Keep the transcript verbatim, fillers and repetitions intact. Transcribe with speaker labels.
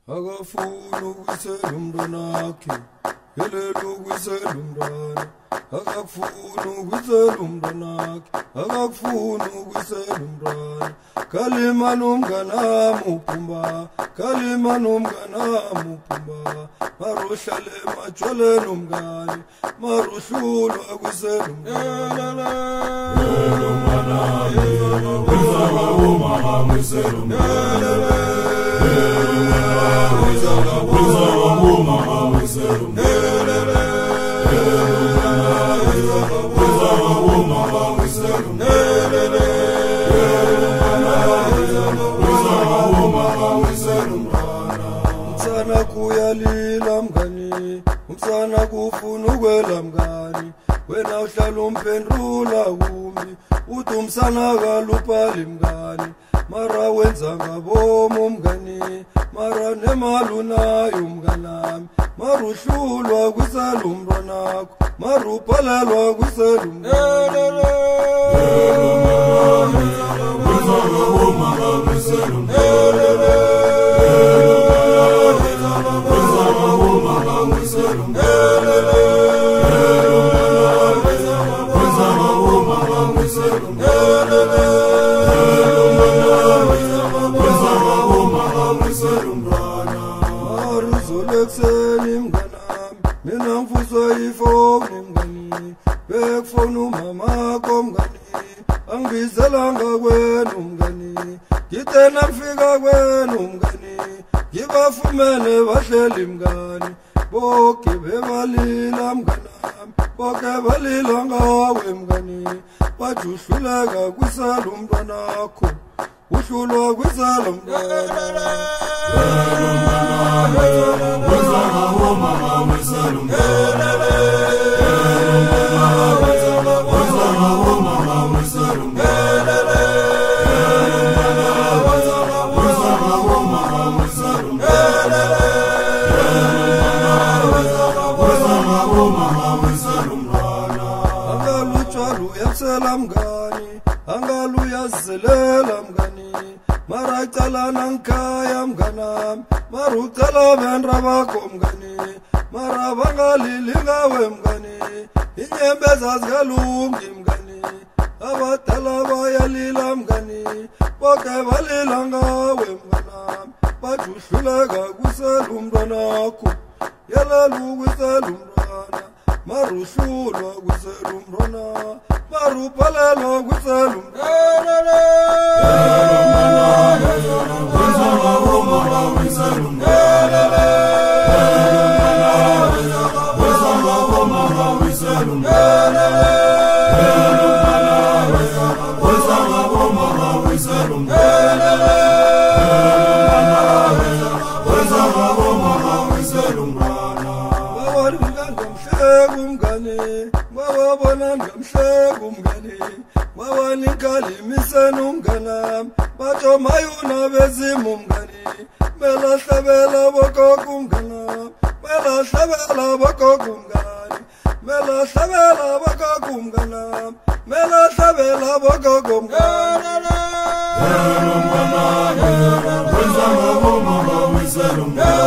Speaker 1: akafuna ukwisela umntwanakhe yelela ukwisela umntwana akafuna ukwisela umntwanakhe akafuna ukwisela umntwana kalima nomnganami uphumba kalima nomnganami uphumba maruhlale majole nomngane maruhlulwa kwisela umntwana yelo mwana yelo uzaka umama kwisela umntwana umsana kuyalila mngani umsana kufuna ukwela mngani wena uhlala umphendula kumbi uthi umsana kalupali mngani mara wenza ngabomu mngani mara nemali unayo mnganami mara uhlulwa kwisela umntwanakho mara uphalelwa kwisela umntwana Maruzolekseni mnganami mina ngifuswa ifoni mngani bekufona umamakho mngani angibizelanga kwenu mngani ngithe nafika kwenu mngani ngibafumene bahleli mngani boke bebalila mnganami boke balila ngawe mngani bathi uhluleka kwisela umntwanakho uhlulwa kwisela umntwana uyasela mngani angaluya zizelela mngani mara calana ngikhaya mnganami mara ucala benra bakho mngani mara bangalili ngawe mngani inyembe zazikalungi mngani abadala bayalila mngani boke balila ngawe mnganami bathi uhluleka kwisela umntwanakho yelela ukwisela umntwana mara uhlulwa kwisela umntwana mara uphalelwa kwisela umntwana babona ngamhleka umngani bawanikalimiseni umnganami batsho mayuna bezimu umngani melahlabela bogogo umnganami melahlabela bogogo umngani melahlabela bogogo umnganami melahlabela bogogo umngani yelo mngani wenza ngabo mama wisela umngani